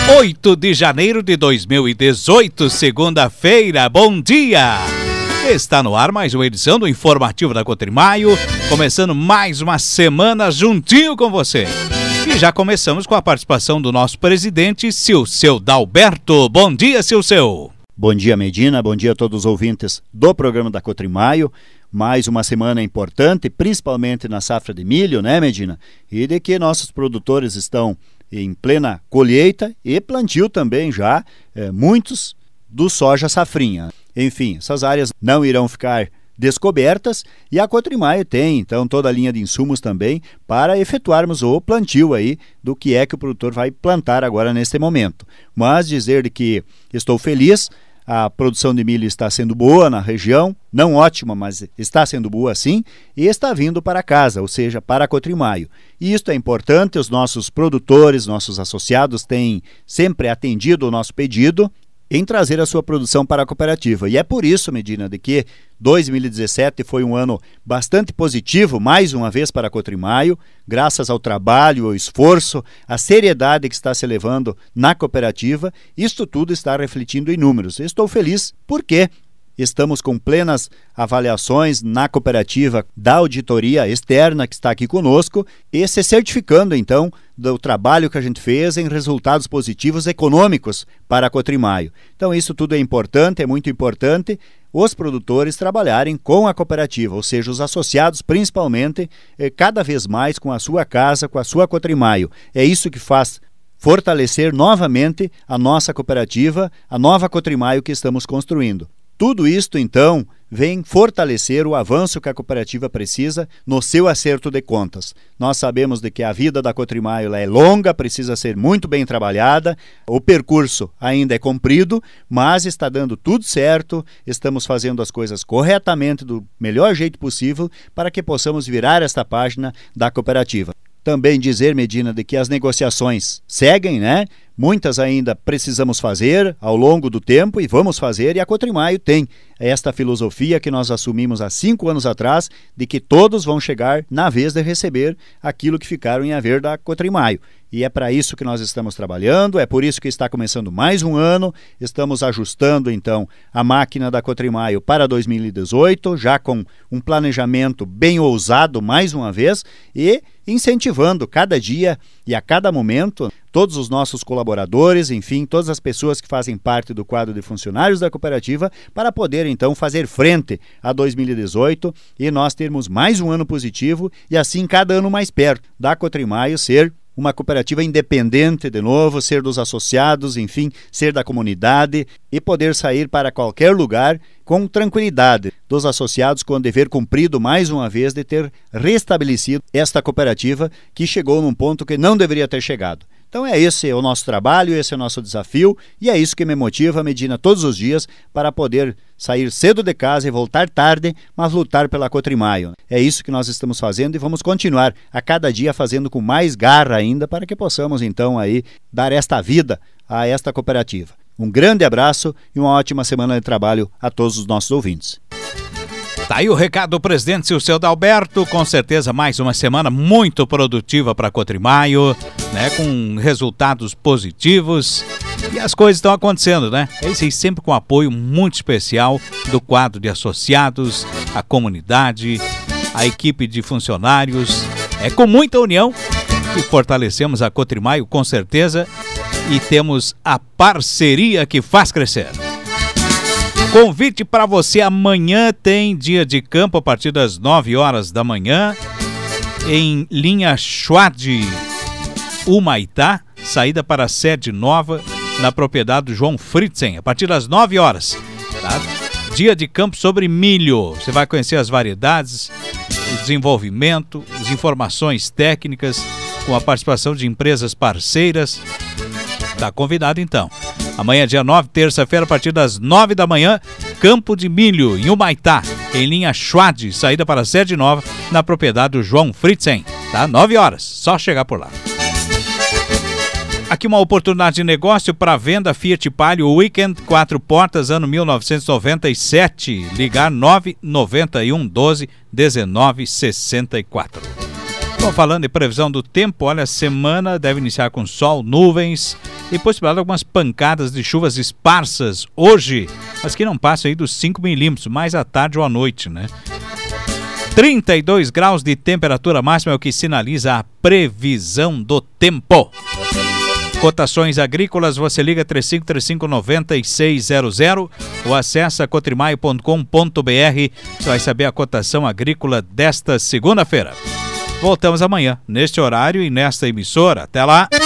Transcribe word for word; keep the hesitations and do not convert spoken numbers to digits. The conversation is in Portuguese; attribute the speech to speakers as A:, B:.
A: oito de janeiro de dois mil e dezoito, segunda-feira, bom dia! Está no ar mais uma edição do Informativo da Cotrimaio, começando mais uma semana juntinho com você. E já começamos com a participação do nosso presidente, Silceu Dalberto. Bom dia, Silceu!
B: Bom dia, Medina, bom dia a todos os ouvintes do programa da Cotrimaio. Mais uma semana importante, principalmente na safra de milho, né, Medina? E de que nossos produtores estão em plena colheita e plantio também já, é, muitos do soja safrinha. Enfim, essas áreas não irão ficar descobertas e a Cotrimaio tem, então, toda a linha de insumos também para efetuarmos o plantio aí do que é que o produtor vai plantar agora neste momento. Mas dizer de que estou feliz, a produção de milho está sendo boa na região, não ótima, mas está sendo boa sim, e está vindo para casa, ou seja, para a Cotrimaio. E isto é importante, os nossos produtores, nossos associados têm sempre atendido o nosso pedido em trazer a sua produção para a cooperativa. E é por isso, Medina, de que dois mil e dezessete foi um ano bastante positivo, mais uma vez para a Cotrimaio, graças ao trabalho, ao esforço, à seriedade que está se levando na cooperativa. Isto tudo está refletindo em números. Estou feliz porque estamos com plenas avaliações na cooperativa da auditoria externa que está aqui conosco e se certificando, então, do trabalho que a gente fez em resultados positivos econômicos para a Cotrimaio. Então, isso tudo é importante, é muito importante os produtores trabalharem com a cooperativa, ou seja, os associados principalmente, eh, cada vez mais com a sua casa, com a sua Cotrimaio. É isso que faz fortalecer novamente a nossa cooperativa, a nova Cotrimaio que estamos construindo. Tudo isto, então, vem fortalecer o avanço que a cooperativa precisa no seu acerto de contas. Nós sabemos de que a vida da Cotrimaio é longa, precisa ser muito bem trabalhada, o percurso ainda é comprido, mas está dando tudo certo, estamos fazendo as coisas corretamente, do melhor jeito possível, para que possamos virar esta página da cooperativa. Também dizer, Medina, de que as negociações seguem, né? Muitas ainda precisamos fazer ao longo do tempo e vamos fazer, e a Cotrimaio tem esta filosofia que nós assumimos há cinco anos atrás, de que todos vão chegar na vez de receber aquilo que ficaram em haver da Cotrimaio. E é para isso que nós estamos trabalhando, é por isso que está começando mais um ano, estamos ajustando então a máquina da Cotrimaio para dois mil e dezoito, já com um planejamento bem ousado mais uma vez e incentivando cada dia e a cada momento todos os nossos colaboradores, enfim, todas as pessoas que fazem parte do quadro de funcionários da cooperativa para poder então fazer frente a dois mil e dezoito e nós termos mais um ano positivo e assim cada ano mais perto da Cotrimaio ser uma cooperativa independente de novo, ser dos associados, enfim, ser da comunidade e poder sair para qualquer lugar com tranquilidade dos associados com o dever cumprido mais uma vez de ter restabelecido esta cooperativa que chegou num ponto que não deveria ter chegado. Então é esse o nosso trabalho, esse é o nosso desafio e é isso que me motiva, Medina, todos os dias para poder sair cedo de casa e voltar tarde, mas lutar pela Cotrimaio. É isso que nós estamos fazendo e vamos continuar a cada dia fazendo com mais garra ainda para que possamos então aí dar esta vida a esta cooperativa. Um grande abraço e uma ótima semana de trabalho a todos os nossos ouvintes.
A: Tá aí o recado do presidente Silceu Dalberto, com certeza mais uma semana muito produtiva para a Cotrimaio, né, com resultados positivos e as coisas estão acontecendo, né? Esse aí sempre com apoio muito especial do quadro de associados, a comunidade, a equipe de funcionários. É com muita união que fortalecemos a Cotrimaio, com certeza, e temos a parceria que faz crescer. Convite para você, amanhã tem dia de campo a partir das nove horas da manhã em linha Schwad Humaitá, saída para a sede nova na propriedade do João Fritzen, a partir das nove horas, tá? Dia de campo sobre milho, você vai conhecer as variedades, o desenvolvimento, as informações técnicas com a participação de empresas parceiras. Tá convidado então. Amanhã, dia nove, terça-feira, a partir das nove da manhã, Campo de Milho, em Humaitá, em linha Schwad, saída para a sede nova, na propriedade do João Fritzen, tá? nove horas, só chegar por lá. Aqui uma oportunidade de negócio para venda Fiat Palio Weekend, quatro portas, ano mil novecentos e noventa e sete, ligar nove nove um, doze, dezenove, sessenta e quatro. Bom, falando em previsão do tempo, olha, a semana deve iniciar com sol, nuvens e possibilidade de algumas pancadas de chuvas esparsas hoje, mas que não passam aí dos cinco milímetros, mais à tarde ou à noite, né? trinta e dois graus de temperatura máxima é o que sinaliza a previsão do tempo. Cotações agrícolas, você liga três cinco três cinco, nove seis zero zero ou acessa cotrimaio ponto com ponto br. Você vai saber a cotação agrícola desta segunda-feira. Voltamos amanhã, neste horário e nesta emissora. Até lá!